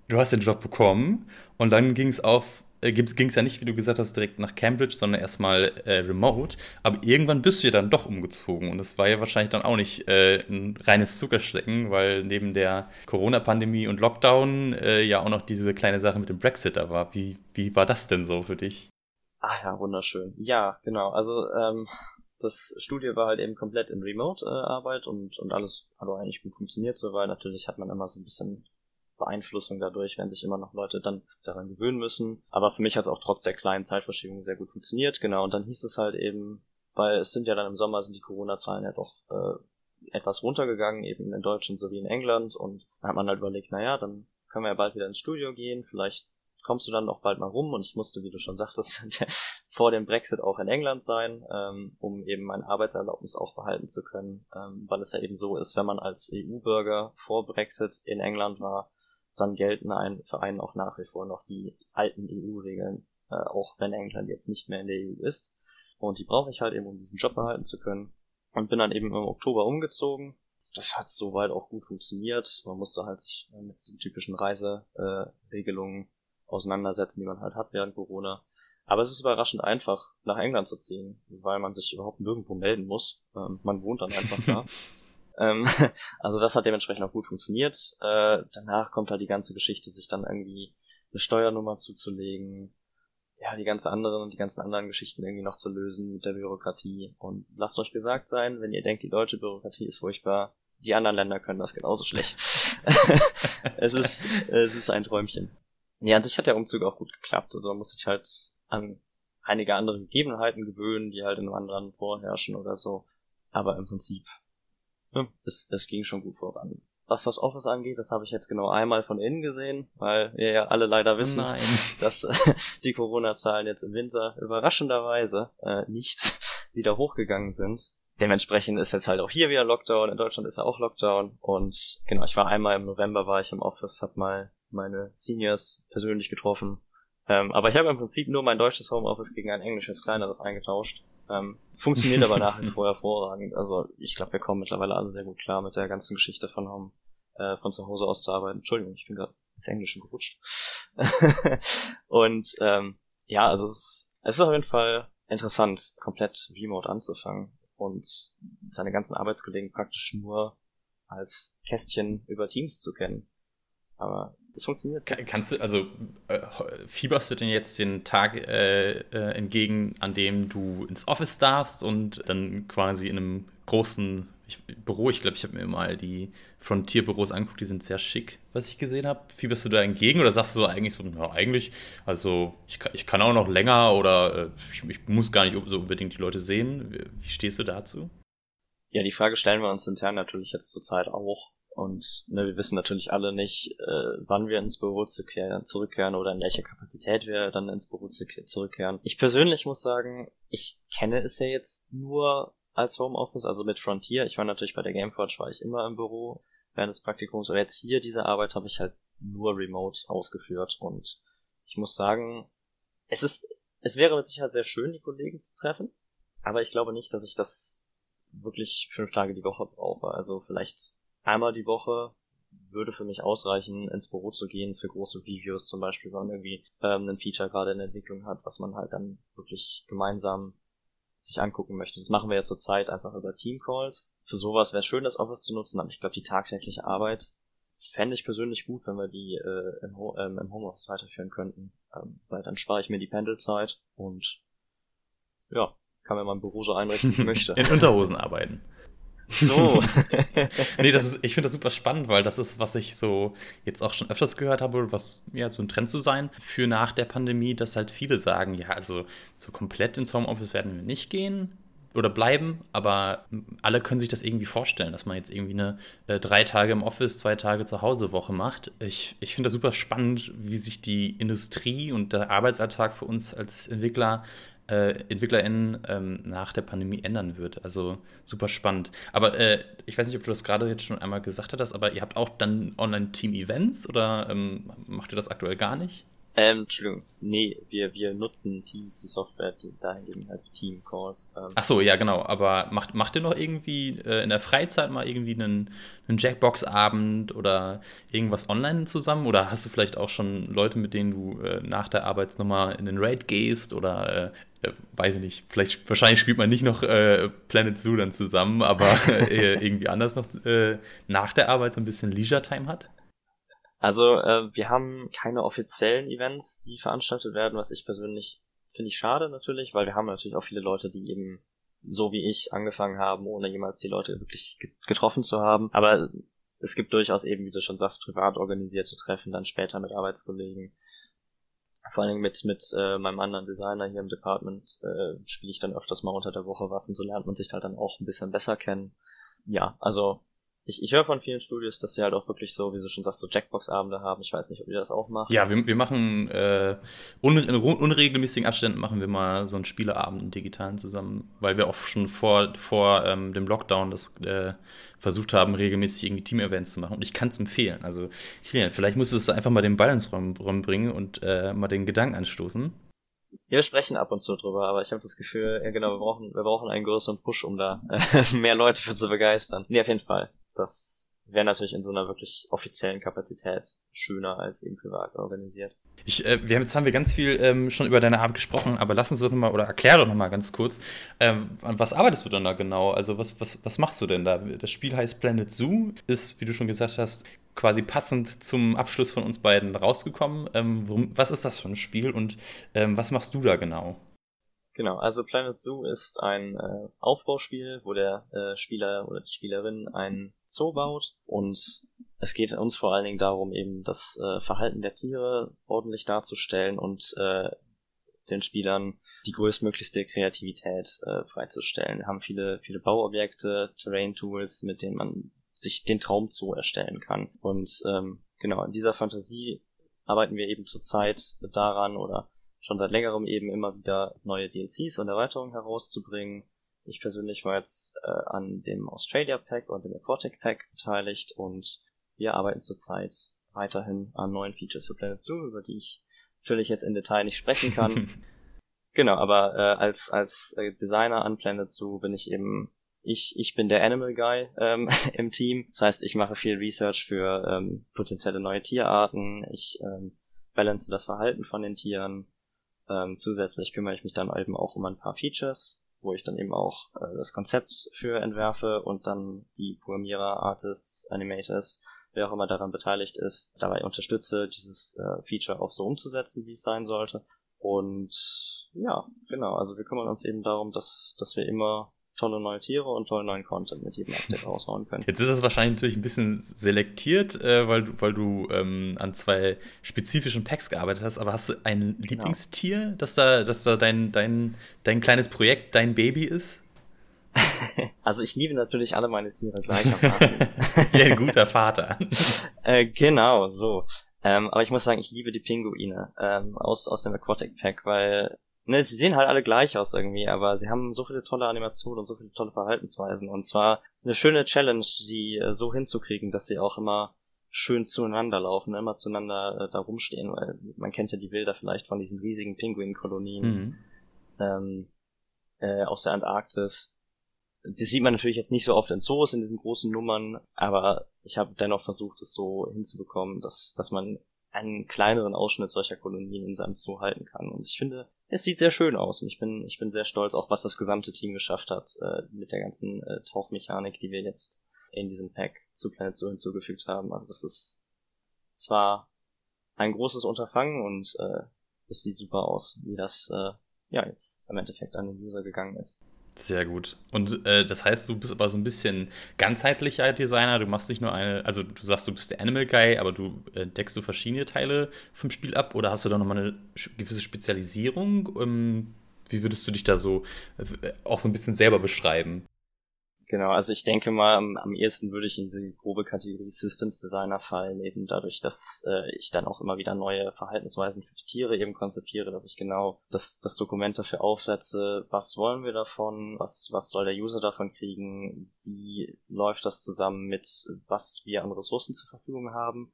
du hast den Job bekommen und dann ging es auf, äh, ging es ja nicht, wie du gesagt hast, direkt nach Cambridge, sondern erstmal äh, remote. Aber irgendwann bist du ja dann doch umgezogen und das war ja wahrscheinlich dann auch nicht äh, ein reines Zuckerschlecken, weil neben der Corona-Pandemie und Lockdown äh, ja auch noch diese kleine Sache mit dem Brexit da war. Wie, wie war das denn so für dich? Ah ja, wunderschön. Ja, genau. Also ähm, das Studio war halt eben komplett in Remote-Arbeit und, und alles hat auch eigentlich gut funktioniert so, weil natürlich hat man immer so ein bisschen Beeinflussung dadurch, wenn sich immer noch Leute dann daran gewöhnen müssen. Aber für mich hat es auch trotz der kleinen Zeitverschiebung sehr gut funktioniert, genau. Und dann hieß es halt eben, weil es sind ja dann im Sommer sind die Corona-Zahlen ja doch äh, etwas runtergegangen, eben in Deutschland sowie in England. Und dann hat man halt überlegt, naja, dann können wir ja bald wieder ins Studio gehen, vielleicht kommst du dann auch bald mal rum. Und ich musste, wie du schon sagtest, vor dem Brexit auch in England sein, ähm, um eben meine Arbeitserlaubnis auch behalten zu können, ähm, weil es ja eben so ist, wenn man als E U-Bürger vor Brexit in England war, dann gelten ein, für einen auch nach wie vor noch die alten E U-Regeln, äh, auch wenn England jetzt nicht mehr in der E U ist. Und die brauche ich halt eben, um diesen Job behalten zu können. Und bin dann eben im Oktober umgezogen. Das hat soweit auch gut funktioniert. Man musste halt sich mit den typischen Reiseregelungen äh, auseinandersetzen, die man halt hat während Corona. Aber es ist überraschend einfach, nach England zu ziehen, weil man sich überhaupt nirgendwo melden muss. Ähm, man wohnt dann einfach da. Ähm, also das hat dementsprechend auch gut funktioniert. Äh, danach kommt halt die ganze Geschichte, sich dann irgendwie eine Steuernummer zuzulegen, ja, die ganze anderen, die ganzen anderen Geschichten irgendwie noch zu lösen mit der Bürokratie. Und lasst euch gesagt sein, wenn ihr denkt, die deutsche Bürokratie ist furchtbar, die anderen Länder können das genauso schlecht. es ist, es ist ein Träumchen. Ja, an sich hat der Umzug auch gut geklappt. Also man muss sich halt an einige andere Gegebenheiten gewöhnen, die halt in einem anderen vorherrschen oder so. Aber im Prinzip ja, es, es ging schon gut voran. Was das Office angeht, das habe ich jetzt genau einmal von innen gesehen, weil wir ja alle leider wissen, Nein. dass äh, die Corona-Zahlen jetzt im Winter überraschenderweise äh, nicht wieder hochgegangen sind. Dementsprechend ist jetzt halt auch hier wieder Lockdown, in Deutschland ist ja auch Lockdown und genau, ich war einmal im November, war ich im Office, habe mal meine Seniors persönlich getroffen. Ähm, aber ich habe im Prinzip nur mein deutsches Homeoffice gegen ein englisches, kleineres eingetauscht. Ähm, funktioniert aber nach wie vor hervorragend. Also ich glaube, wir kommen mittlerweile alle sehr gut klar mit der ganzen Geschichte von Home, äh, von zu Hause aus zu arbeiten. Entschuldigung, ich bin gerade ins Englische gerutscht. Und ähm, ja, also es ist, es ist auf jeden Fall interessant, komplett remote anzufangen und seine ganzen Arbeitskollegen praktisch nur als Kästchen über Teams zu kennen. Aber es funktioniert so. Kannst du, also äh, fieberst du denn jetzt den Tag äh, äh, entgegen, an dem du ins Office darfst und dann quasi in einem großen ich, Büro, ich glaube, ich habe mir mal die Frontier-Büros angeguckt, die sind sehr schick, was ich gesehen habe. Fieberst du da entgegen oder sagst du so eigentlich so, na eigentlich, also ich kann, ich kann auch noch länger oder äh, ich, ich muss gar nicht so unbedingt die Leute sehen. Wie, wie stehst du dazu? Ja, die Frage stellen wir uns intern natürlich jetzt zurzeit auch. Und ne, wir wissen natürlich alle nicht, äh, wann wir ins Büro zurückkehren, zurückkehren oder in welcher Kapazität wir dann ins Büro zurückkehren. Ich persönlich muss sagen, ich kenne es ja jetzt nur als Homeoffice, also mit Frontier. Ich war natürlich bei der Gameforge, war ich immer im Büro während des Praktikums. Aber jetzt hier, diese Arbeit habe ich halt nur remote ausgeführt. Und ich muss sagen, es ist, es wäre mit Sicherheit sehr schön, die Kollegen zu treffen. Aber ich glaube nicht, dass ich das wirklich fünf Tage die Woche brauche. Also vielleicht einmal die Woche würde für mich ausreichen, ins Büro zu gehen für große Reviews zum Beispiel, wenn man irgendwie ähm, ein Feature gerade in Entwicklung hat, was man halt dann wirklich gemeinsam sich angucken möchte. Das machen wir ja zurzeit einfach über Teamcalls. Für sowas wäre es schön, das Office zu nutzen, aber ich glaube, die tagtägliche Arbeit fände ich persönlich gut, wenn wir die äh, im, Ho- ähm, im Homeoffice weiterführen könnten, ähm, weil dann spare ich mir die Pendelzeit und ja, kann mir mein Büro so einrichten, wie ich möchte. In Unterhosen arbeiten. So. Nee, das ist, ich finde das super spannend, weil das ist, was ich so jetzt auch schon öfters gehört habe, was ja so ein Trend zu sein für nach der Pandemie, dass halt viele sagen, ja, also so komplett ins Homeoffice werden wir nicht gehen oder bleiben, aber alle können sich das irgendwie vorstellen, dass man jetzt irgendwie eine äh, drei Tage im Office, zwei Tage zu Hause Woche macht. Ich, ich finde das super spannend, wie sich die Industrie und der Arbeitsalltag für uns als Entwickler Äh, EntwicklerInnen ähm, nach der Pandemie ändern wird. Also super spannend. Aber äh, ich weiß nicht, ob du das gerade jetzt schon einmal gesagt hattest, aber ihr habt auch dann Online-Team-Events oder ähm, macht ihr das aktuell gar nicht? Ähm, Entschuldigung, nee, wir, wir nutzen Teams, die Software, die dahingehend, also Team Calls. Ähm, Ach so, ja, genau. Aber macht, macht ihr noch irgendwie äh, in der Freizeit mal irgendwie einen, einen Jackbox-Abend oder irgendwas online zusammen? Oder hast du vielleicht auch schon Leute, mit denen du äh, nach der Arbeit nochmal in den Raid gehst? Oder, äh, äh, weiß ich nicht, vielleicht, wahrscheinlich spielt man nicht noch äh, Planet Zoo dann zusammen, aber äh, irgendwie anders noch äh, nach der Arbeit so ein bisschen Leisure-Time hat? Also äh, wir haben keine offiziellen Events, die veranstaltet werden, was ich persönlich finde ich schade natürlich, weil wir haben natürlich auch viele Leute, die eben so wie ich angefangen haben, ohne jemals die Leute wirklich ge- getroffen zu haben. Aber es gibt durchaus eben, wie du schon sagst, privat organisierte Treffen, dann später mit Arbeitskollegen. Vor allen Dingen mit mit äh, meinem anderen Designer hier im Department äh, spiele ich dann öfters mal unter der Woche was und so lernt man sich halt dann auch ein bisschen besser kennen. Ja, also ich, ich höre von vielen Studios, dass sie halt auch wirklich so, wie du schon sagst, so Jackbox-Abende haben. Ich weiß nicht, ob ihr das auch macht. Ja, wir, wir machen äh, un, in ru- unregelmäßigen Abständen machen wir mal so einen Spieleabend im Digitalen zusammen, weil wir auch schon vor, vor ähm, dem Lockdown das äh, versucht haben, regelmäßig irgendwie Team-Events zu machen. Und ich kann es empfehlen. Also, Kilian, vielleicht musstest du einfach mal den Ball ins Räumen Räumen bringen und äh, mal den Gedanken anstoßen. Wir sprechen ab und zu drüber, aber ich habe das Gefühl, ja genau, wir brauchen, wir brauchen einen größeren Push, um da äh, mehr Leute für zu begeistern. Nee, auf jeden Fall. Das wäre natürlich in so einer wirklich offiziellen Kapazität schöner als eben privat organisiert. Ich, äh, wir haben, jetzt haben wir ganz viel ähm, schon über deine Arbeit gesprochen, aber lass uns doch nochmal, oder erklär doch nochmal ganz kurz, ähm, an was arbeitest du denn da genau? Also was, was, was machst du denn da? Das Spiel heißt Planet Zoo, ist, wie du schon gesagt hast, quasi passend zum Abschluss von uns beiden rausgekommen. Ähm, worum, was ist das für ein Spiel und ähm, was machst du da genau? Genau, also Planet Zoo ist ein äh, Aufbauspiel, wo der äh, Spieler oder die Spielerin einen Zoo baut und es geht uns vor allen Dingen darum, eben das äh, Verhalten der Tiere ordentlich darzustellen und äh, den Spielern die größtmöglichste Kreativität äh, freizustellen. Wir haben viele, viele Bauobjekte, Terrain-Tools, mit denen man sich den Traum Zoo erstellen kann. Und ähm, genau, in dieser Fantasie arbeiten wir eben zurzeit daran oder schon seit längerem eben immer wieder neue D L Cs und Erweiterungen herauszubringen. Ich persönlich war jetzt äh, an dem Australia Pack und dem Aquatic Pack beteiligt und wir arbeiten zurzeit weiterhin an neuen Features für Planet Zoo, über die ich natürlich jetzt im Detail nicht sprechen kann. Genau, aber äh, als als äh, Designer an Planet Zoo bin ich eben ich ich bin der Animal Guy ähm, im Team. Das heißt, ich mache viel Research für ähm, potenzielle neue Tierarten. Ich ähm, balance das Verhalten von den Tieren. Ähm, zusätzlich kümmere ich mich dann eben auch um ein paar Features, wo ich dann eben auch äh, das Konzept für entwerfe und dann die Programmierer, Artists, Animators, wer auch immer daran beteiligt ist, dabei unterstütze, dieses äh, Feature auch so umzusetzen, wie es sein sollte. Und ja, genau, also wir kümmern uns eben darum, dass, dass wir immer tolle neue Tiere und tollen neuen Content mit jedem Update raushauen können. Jetzt ist es wahrscheinlich natürlich ein bisschen selektiert, äh, weil, du- weil du ähm, an zwei spezifischen Packs gearbeitet hast, aber hast du ein Genau. Lieblingstier, das da, das da dein, dein, dein kleines Projekt, dein Baby ist? Also ich liebe natürlich alle meine Tiere gleichermaßen. Wie ein guter Vater. äh, genau, so. Ähm, aber ich muss sagen, ich liebe die Pinguine ähm, aus aus dem Aquatic Pack, weil ne, sie sehen halt alle gleich aus irgendwie, aber sie haben so viele tolle Animationen und so viele tolle Verhaltensweisen und zwar eine schöne Challenge, die äh, so hinzukriegen, dass sie auch immer schön zueinander laufen, ne, immer zueinander äh, da rumstehen, weil man kennt ja die Bilder vielleicht von diesen riesigen Pinguinkolonien Mhm. ähm, äh, aus der Antarktis. Das sieht man natürlich jetzt nicht so oft in Zoos, in diesen großen Nummern, aber ich habe dennoch versucht, es so hinzubekommen, dass, dass man einen kleineren Ausschnitt solcher Kolonien in seinem Zoo halten kann. Und ich finde, es sieht sehr schön aus und ich bin, ich bin sehr stolz, auch was das gesamte Team geschafft hat, äh, mit der ganzen äh, Tauchmechanik, die wir jetzt in diesem Pack zu Planet Zoo hinzugefügt haben. Also das ist zwar ein großes Unterfangen und äh, es sieht super aus, wie das äh, ja jetzt im Endeffekt an den User gegangen ist. Sehr gut. Und äh, das heißt, du bist aber so ein bisschen ganzheitlicher Designer. Du machst nicht nur eine, also du sagst, du bist der Animal Guy, aber du äh, deckst du verschiedene Teile vom Spiel ab oder hast du da nochmal eine sch- gewisse Spezialisierung? Ähm, wie würdest du dich da so äh, auch so ein bisschen selber beschreiben? Genau, also ich denke mal, am, am ehesten würde ich in diese grobe Kategorie Systems Designer fallen, eben dadurch, dass äh, ich dann auch immer wieder neue Verhaltensweisen für die Tiere eben konzipiere, dass ich genau das, das Dokument dafür aufsetze, was wollen wir davon, was, was soll der User davon kriegen, wie läuft das zusammen mit, was wir an Ressourcen zur Verfügung haben.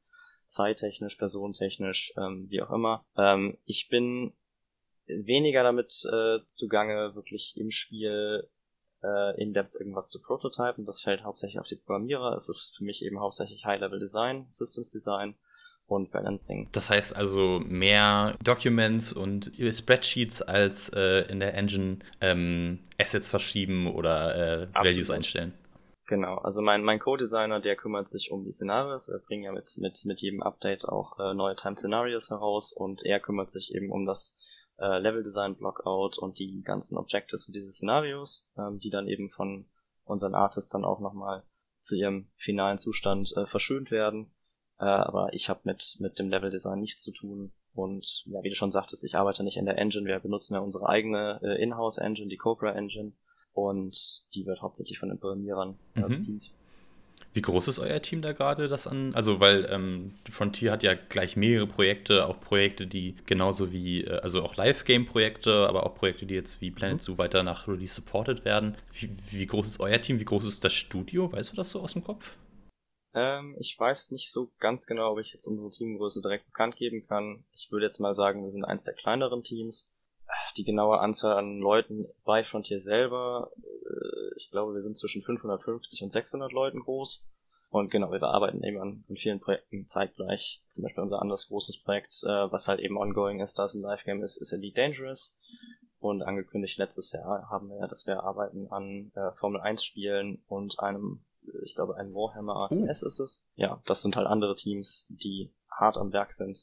zeittechnisch, personentechnisch, ähm, wie auch immer. Ähm, ich bin weniger damit äh, zugange, wirklich im Spiel äh, in-depth irgendwas zu prototypen. Das fällt hauptsächlich auf die Programmierer. Es ist für mich eben hauptsächlich High-Level-Design, Systems-Design und Balancing. Das heißt also mehr Documents und Spreadsheets als äh, in der Engine ähm, Assets verschieben oder äh, Values einstellen. Genau, also mein mein Co-Designer, der kümmert sich um die Szenarios. Wir bringen ja mit mit mit jedem Update auch äh, neue Time-Szenarios heraus und er kümmert sich eben um das äh, Level-Design, Blockout und die ganzen Objectives für diese Szenarios, ähm, die dann eben von unseren Artists dann auch nochmal zu ihrem finalen Zustand äh, verschönt werden. Äh, aber ich habe mit mit dem Level-Design nichts zu tun. Und ja, wie du schon sagtest, ich arbeite nicht in der Engine. Wir benutzen ja unsere eigene äh, Inhouse-Engine, die Cobra Engine. Und die wird hauptsächlich von den Programmierern äh, mhm. bedient. Wie groß ist euer Team da gerade das an? Also, weil ähm, Frontier hat ja gleich mehrere Projekte, auch Projekte, die genauso wie, äh, also auch Live-Game-Projekte, aber auch Projekte, die jetzt wie Planet Zoo weiter nach Release supported werden. Wie, wie groß ist euer Team? Wie groß ist das Studio? Weißt du das so aus dem Kopf? Ähm, ich weiß nicht so ganz genau, ob ich jetzt unsere Teamgröße direkt bekannt geben kann. Ich würde jetzt mal sagen, wir sind eins der kleineren Teams. Die genaue Anzahl an Leuten bei Frontier selber, äh, ich glaube, wir sind zwischen fünfhundertfünfzig und sechshundert Leuten groß. Und genau, wir arbeiten eben an, an vielen Projekten zeitgleich. Zum Beispiel unser anderes großes Projekt, äh, was halt eben ongoing ist, da es ein Live-Game ist, ist Elite Dangerous. Und angekündigt letztes Jahr haben wir ja, dass wir arbeiten an äh, Formel eins Spielen und einem, ich glaube, einem Warhammer R T S ist es. Ja, das sind halt andere Teams, die hart am Werk sind.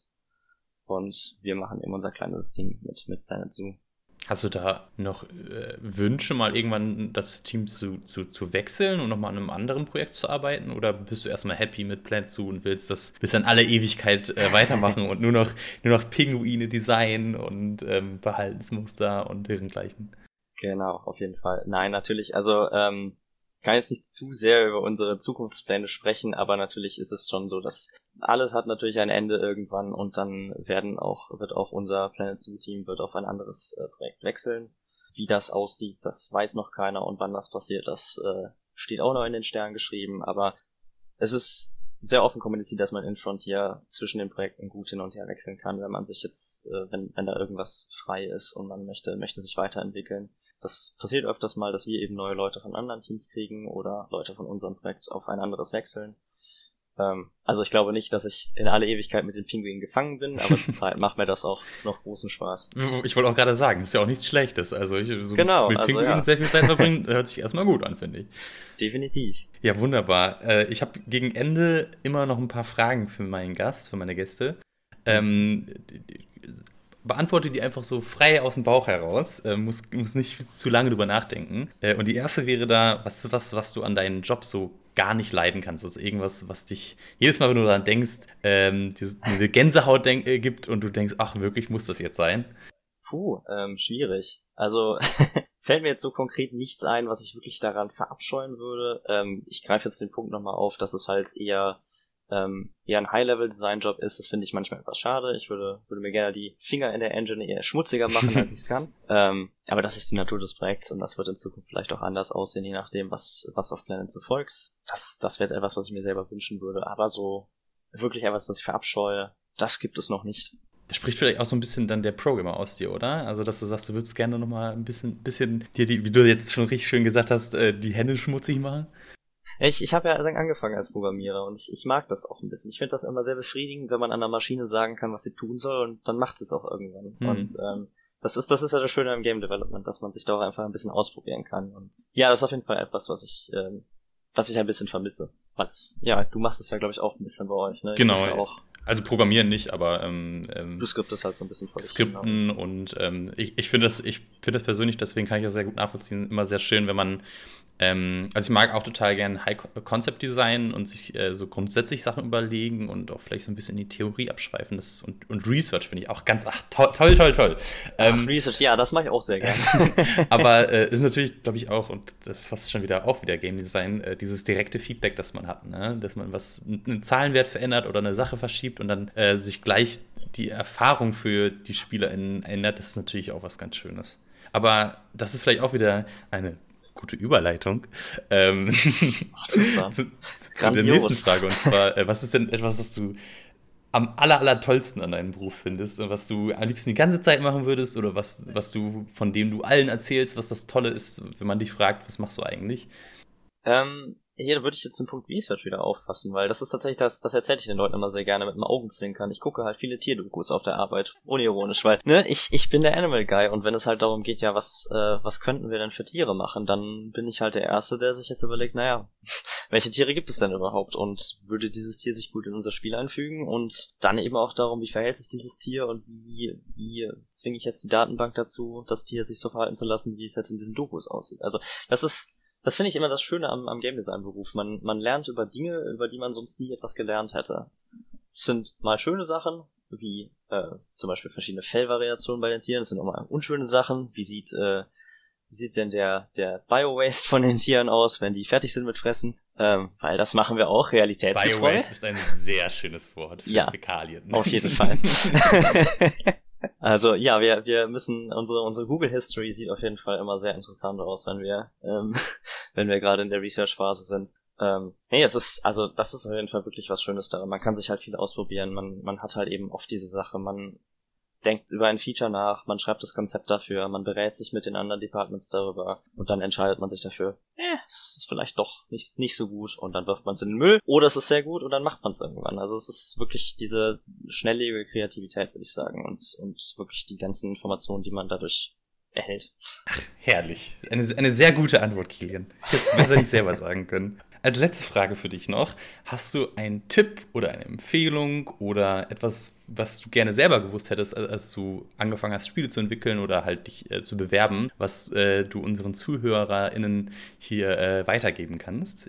Und wir machen eben unser kleines Ding mit, mit Planet Zoo. Hast du da noch äh, Wünsche, mal irgendwann das Team zu, zu, zu wechseln und nochmal an einem anderen Projekt zu arbeiten? Oder bist du erstmal happy mit Planet Zoo und willst das bis an alle Ewigkeit äh, weitermachen und nur noch, nur noch Pinguine designen und ähm, Verhaltensmuster und dergleichen? Genau, auf jeden Fall. Nein, natürlich, also ähm, ich kann jetzt nicht zu sehr über unsere Zukunftspläne sprechen, aber natürlich ist es schon so, dass alles hat natürlich ein Ende irgendwann und dann werden auch wird auch unser Planet Zoo Team wird auf ein anderes äh, Projekt wechseln. Wie das aussieht, das weiß noch keiner und wann das passiert, das äh, steht auch noch in den Sternen geschrieben, aber es ist sehr offen kommuniziert, dass man in Frontier zwischen den Projekten gut hin und her wechseln kann, wenn man sich jetzt, äh, wenn wenn da irgendwas frei ist und man möchte möchte sich weiterentwickeln. Das passiert öfters mal, dass wir eben neue Leute von anderen Teams kriegen oder Leute von unserem Projekt auf ein anderes wechseln. Ähm, also ich glaube nicht, dass ich in alle Ewigkeit mit den Pinguinen gefangen bin, aber zurzeit macht mir das auch noch großen Spaß. Ich wollte auch gerade sagen, das ist ja auch nichts Schlechtes. Also ich, so genau, mit also, Pinguinen ja. sehr viel Zeit verbringen, hört sich erstmal gut an, finde ich. Definitiv. Ja, wunderbar. Äh, ich habe gegen Ende immer noch ein paar Fragen für meinen Gast, für meine Gäste. Ähm, beantworte die einfach so frei aus dem Bauch heraus, äh, muss, muss nicht zu lange drüber nachdenken. Äh, und die erste wäre da, was, was, was du an deinen Job so gar nicht leiden kannst. Also irgendwas, was dich jedes Mal, wenn du daran denkst, ähm, eine Gänsehaut denk, äh, gibt und du denkst, ach, wirklich muss das jetzt sein? Puh, ähm, schwierig. Also fällt mir jetzt so konkret nichts ein, was ich wirklich daran verabscheuen würde. Ähm, ich greife jetzt den Punkt nochmal auf, dass es halt eher ähm, eher ein High-Level-Design-Job ist. Das finde ich manchmal etwas schade. Ich würde würde mir gerne die Finger in der Engine eher schmutziger machen, als ich es kann. Ähm, aber das ist die Natur des Projekts und das wird in Zukunft vielleicht auch anders aussehen, je nachdem, was was auf Planet so folgt. Das das wäre etwas, was ich mir selber wünschen würde. Aber so wirklich etwas, das ich verabscheue, das gibt es noch nicht. Das spricht vielleicht auch so ein bisschen dann der Programmer aus dir, oder? Also, dass du sagst, du würdest gerne nochmal ein bisschen, bisschen dir, die, wie du jetzt schon richtig schön gesagt hast, die Hände schmutzig machen? Ich, ich habe ja angefangen als Programmierer und ich, ich mag das auch ein bisschen. Ich finde das immer sehr befriedigend, wenn man einer Maschine sagen kann, was sie tun soll und dann macht sie es auch irgendwann. Hm. Und ähm, das ist das ist ja das Schöne am Game Development, dass man sich da auch einfach ein bisschen ausprobieren kann. Und ja, das ist auf jeden Fall etwas, was ich ähm, was ich ein bisschen vermisse. Was, ja, du machst es ja, glaube ich, auch ein bisschen bei euch, ne? Genau. Ja auch, also programmieren nicht, aber ähm, ähm, du skriptest halt so ein bisschen vor dich. Skripten genau. Und ähm, ich, ich finde das, ich finde das persönlich, deswegen kann ich das sehr gut nachvollziehen, immer sehr schön, wenn man Ähm, also ich mag auch total gerne High-Concept-Design und sich äh, so grundsätzlich Sachen überlegen und auch vielleicht so ein bisschen in die Theorie abschweifen. Das ist, und, und Research finde ich auch ganz, ach, to- toll, toll, toll. Ähm, ach, Research, ja, das mache ich auch sehr gerne. Aber äh, ist natürlich, glaube ich, auch, und das ist fast schon wieder auch wieder Game Design, äh, dieses direkte Feedback, das man hat, ne? Dass man was, einen Zahlenwert verändert oder eine Sache verschiebt und dann äh, sich gleich die Erfahrung für die SpielerInnen ändert, das ist natürlich auch was ganz Schönes. Aber das ist vielleicht auch wieder eine gute Überleitung ähm, Ach, zu, zu, zu der nächsten Frage. Und zwar, äh, was ist denn etwas, was du am aller, aller tollsten an deinem Beruf findest und was du am liebsten die ganze Zeit machen würdest oder was, was du, von dem du allen erzählst, was das Tolle ist, wenn man dich fragt, was machst du eigentlich? Ähm, hier würde ich jetzt den Punkt Research wieder auffassen, weil das ist tatsächlich das, das erzähle ich den Leuten immer sehr gerne mit dem Augenzwinkern. Ich gucke halt viele Tierdokus auf der Arbeit, unironisch, weil, ne, ich, ich bin der Animal Guy und wenn es halt darum geht, ja, was, äh, was könnten wir denn für Tiere machen, dann bin ich halt der Erste, der sich jetzt überlegt, naja, welche Tiere gibt es denn überhaupt und würde dieses Tier sich gut in unser Spiel einfügen und dann eben auch darum, wie verhält sich dieses Tier und wie, wie zwinge ich jetzt die Datenbank dazu, das Tier sich so verhalten zu lassen, wie es jetzt in diesen Dokus aussieht. Also, das ist, Das finde ich immer das Schöne am, am Game Design Beruf. Man, man lernt über Dinge, über die man sonst nie etwas gelernt hätte. Es sind mal schöne Sachen, wie äh, zum Beispiel verschiedene Fellvariationen bei den Tieren. Es sind auch mal unschöne Sachen. Wie sieht, äh, wie sieht denn der, der Bio-Waste von den Tieren aus, wenn die fertig sind mit Fressen? Ähm, weil das machen wir auch realitätsgetreu. Bio-Waste ist ein sehr schönes Wort für ja, Fäkalien. Auf jeden Fall. Also ja, wir wir müssen unsere unsere Google History sieht auf jeden Fall immer sehr interessant aus, wenn wir ähm, wenn wir gerade in der Research Phase sind. Ähm, nee, es ist also das ist auf jeden Fall wirklich was Schönes daran. Man kann sich halt viel ausprobieren. Man man hat halt eben oft diese Sache. Man denkt über ein Feature nach, man schreibt das Konzept dafür, man berät sich mit den anderen Departments darüber und dann entscheidet man sich dafür, eh, es ist vielleicht doch nicht, nicht so gut und dann wirft man es in den Müll oder es ist sehr gut und dann macht man es irgendwann. Also es ist wirklich diese schnelllebige Kreativität, würde ich sagen, und, und wirklich die ganzen Informationen, die man dadurch erhält. Ach, herrlich. Eine, eine sehr gute Antwort, Kilian. Ich hätte es besser nicht selber sagen können. Als letzte Frage für dich noch, hast du einen Tipp oder eine Empfehlung oder etwas, was du gerne selber gewusst hättest, als du angefangen hast, Spiele zu entwickeln oder halt dich äh, zu bewerben, was äh, du unseren ZuhörerInnen hier äh, weitergeben kannst?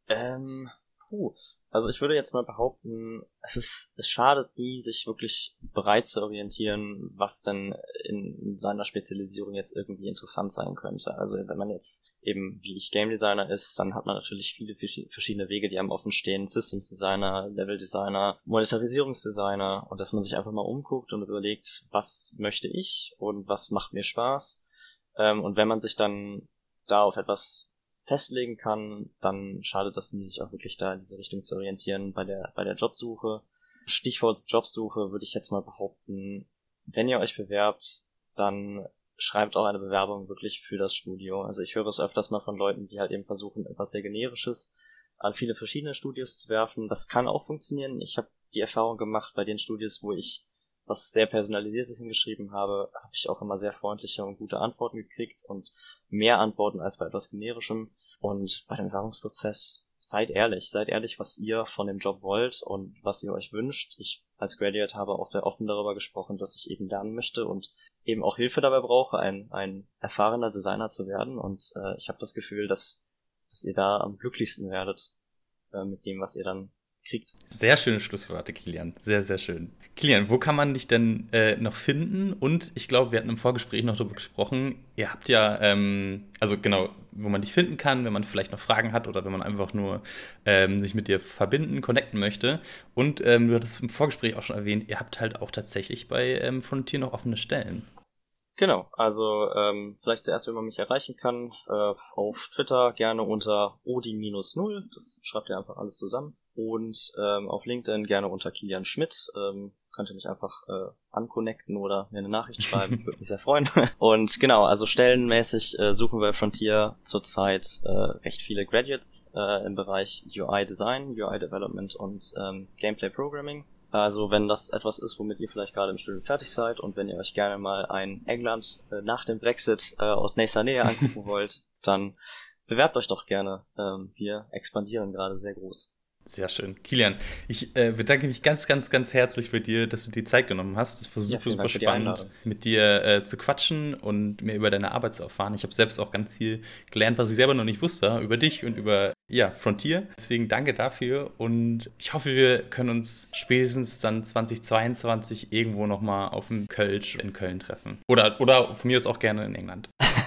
Ähm, puh. Also ich würde jetzt mal behaupten, es ist, es schadet nie, sich wirklich breit zu orientieren, was denn in seiner Spezialisierung jetzt irgendwie interessant sein könnte. Also wenn man jetzt eben, wie ich, Game Designer ist, dann hat man natürlich viele verschiedene Wege, die einem offen stehen. Systems Designer, Level Designer, Monetarisierungsdesigner und dass man sich einfach mal umguckt und überlegt, was möchte ich und was macht mir Spaß. Und wenn man sich dann da auf etwas festlegen kann, dann schadet das nie, sich auch wirklich da in diese Richtung zu orientieren bei der bei der Jobsuche. Stichwort Jobsuche würde ich jetzt mal behaupten, wenn ihr euch bewerbt, dann schreibt auch eine Bewerbung wirklich für das Studio. Also ich höre es öfters mal von Leuten, die halt eben versuchen, etwas sehr Generisches an viele verschiedene Studios zu werfen. Das kann auch funktionieren. Ich habe die Erfahrung gemacht, bei den Studios, wo ich was sehr Personalisiertes hingeschrieben habe, habe ich auch immer sehr freundliche und gute Antworten gekriegt und mehr Antworten als bei etwas Generischem. Und bei dem Bewerbungsprozess, seid ehrlich, seid ehrlich, was ihr von dem Job wollt und was ihr euch wünscht. Ich als Graduate habe auch sehr offen darüber gesprochen, dass ich eben lernen möchte und eben auch Hilfe dabei brauche, ein, ein erfahrener Designer zu werden. Und äh, ich habe das Gefühl, dass, dass ihr da am glücklichsten werdet äh, mit dem, was ihr dann kriegt. Sehr schöne Schlussworte, Kilian. Sehr, sehr schön. Kilian, wo kann man dich denn äh, noch finden? Und ich glaube, wir hatten im Vorgespräch noch darüber gesprochen, ihr habt ja, ähm, also genau, wo man dich finden kann, wenn man vielleicht noch Fragen hat oder wenn man einfach nur ähm, sich mit dir verbinden, connecten möchte. Und ähm, du hattest im Vorgespräch auch schon erwähnt, ihr habt halt auch tatsächlich bei ähm, Frontier noch offene Stellen. Genau, also ähm, vielleicht zuerst, wenn man mich erreichen kann, äh, auf Twitter gerne unter odin null, das schreibt ihr einfach alles zusammen. Und ähm, auf LinkedIn gerne unter Kilian Schmidt. Ähm, könnt ihr mich einfach äh, anconnecten oder mir eine Nachricht schreiben, würde mich sehr freuen. Und genau, also stellenmäßig äh, suchen wir bei Frontier zurzeit äh, recht viele Graduates äh, im Bereich U I Design, U I Development und ähm, Gameplay Programming. Also wenn das etwas ist, womit ihr vielleicht gerade im Studium fertig seid und wenn ihr euch gerne mal ein England äh, nach dem Brexit äh, aus nächster Nähe angucken wollt, dann bewerbt euch doch gerne. Ähm, wir expandieren gerade sehr groß. Sehr schön. Kilian, ich äh, bedanke mich ganz, ganz, ganz herzlich bei dir, dass du dir Zeit genommen hast. Es war super, ja, super spannend, mit dir äh, zu quatschen und mehr über deine Arbeit zu erfahren. Ich habe selbst auch ganz viel gelernt, was ich selber noch nicht wusste, über dich und über ja, Frontier. Deswegen danke dafür und ich hoffe, wir können uns spätestens dann zwanzig zweiundzwanzig irgendwo nochmal auf dem Kölsch in Köln treffen. Oder, oder von mir aus auch gerne in England.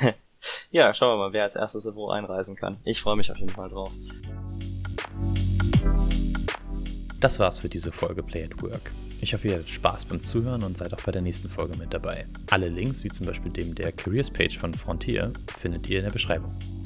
Ja, schauen wir mal, wer als erstes wo einreisen kann. Ich freue mich auf jeden Fall drauf. Das war's für diese Folge Play at Work. Ich hoffe, ihr hattet Spaß beim Zuhören und seid auch bei der nächsten Folge mit dabei. Alle Links, wie zum Beispiel dem der Careers-Page von Frontier, findet ihr in der Beschreibung.